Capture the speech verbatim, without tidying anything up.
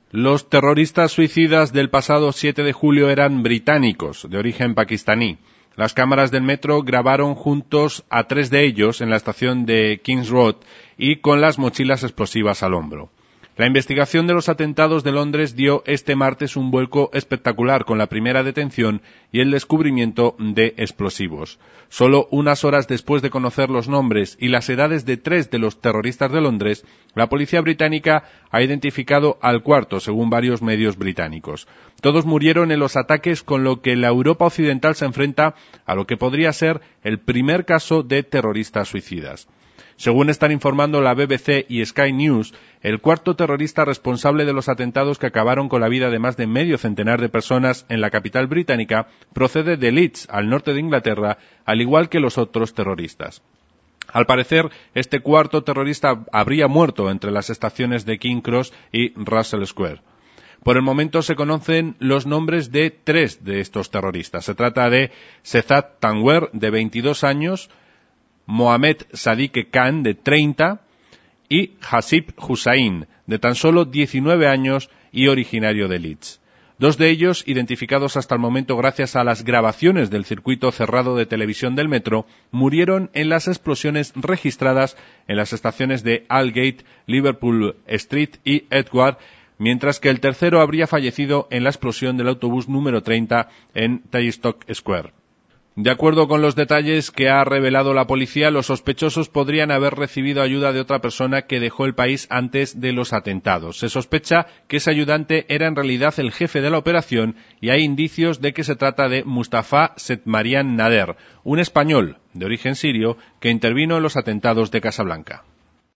Los terroristas suicidas del pasado siete de julio eran británicos, de origen pakistaní. Las cámaras del metro grabaron juntos a tres de ellos en la estación de King's Road y con las mochilas explosivas al hombro. La investigación de los atentados de Londres dio este martes un vuelco espectacular con la primera detención y el descubrimiento de explosivos. Solo unas horas después de conocer los nombres y las edades de tres de los terroristas de Londres, la policía británica ha identificado al cuarto, según varios medios británicos. Todos murieron en los ataques, con lo que la Europa occidental se enfrenta a lo que podría ser el primer caso de terroristas suicidas. Según están informando la B B C y Sky News, el cuarto terrorista responsable de los atentados que acabaron con la vida de más de medio centenar de personas en la capital británica procede de Leeds, al norte de Inglaterra, al igual que los otros terroristas. Al parecer, este cuarto terrorista habría muerto entre las estaciones de King's Cross y Russell Square. Por el momento se conocen los nombres de tres de estos terroristas. Se trata de Shehzad Tanwer, de veintidós años, Mohamed Sadiq Khan, de treinta, y Hasib Hussain, de tan solo diecinueve años y originario de Leeds. Dos de ellos, identificados hasta el momento gracias a las grabaciones del circuito cerrado de televisión del metro, murieron en las explosiones registradas en las estaciones de Aldgate, Liverpool Street y Edgware, mientras que el tercero habría fallecido en la explosión del autobús número treinta en Tavistock Square. De acuerdo con los detalles que ha revelado la policía, los sospechosos podrían haber recibido ayuda de otra persona que dejó el país antes de los atentados. Se sospecha que ese ayudante era en realidad el jefe de la operación y hay indicios de que se trata de Mustafa Setmarian Nader, un español de origen sirio que intervino en los atentados de Casablanca.